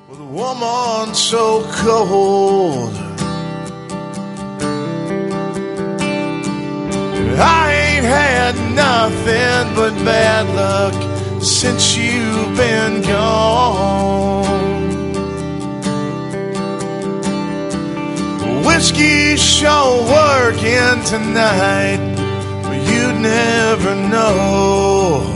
with a woman so cold. I ain't had nothing but bad luck since you've been gone. Whiskey's sure working tonight, but you'd never know.